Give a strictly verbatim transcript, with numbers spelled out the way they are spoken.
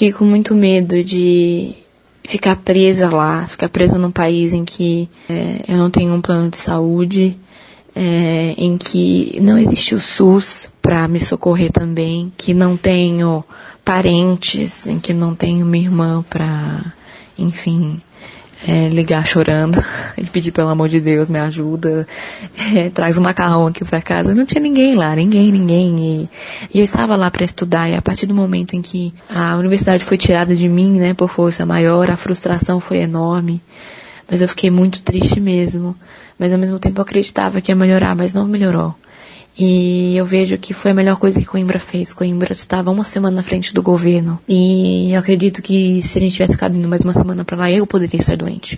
fiquei com muito medo de ficar presa lá, ficar presa num país em que é, eu não tenho um plano de saúde, é, em que não existe o SUS para me socorrer também, que não tenho parentes, em que não tenho minha irmã para, enfim, é, ligar chorando e pedir pelo amor de Deus, me ajuda, é, traz um macarrão aqui para casa. Não tinha ninguém lá, ninguém, ninguém. E, e eu estava lá para estudar, e a partir do momento em que a universidade foi tirada de mim, né, por força maior, a frustração foi enorme. Mas eu fiquei muito triste mesmo. Mas ao mesmo tempo eu acreditava que ia melhorar, mas não melhorou. E eu vejo que foi a melhor coisa que Coimbra fez. Coimbra estava uma semana na frente do governo. E eu acredito que se a gente tivesse ficado indo mais uma semana pra lá, eu poderia estar doente.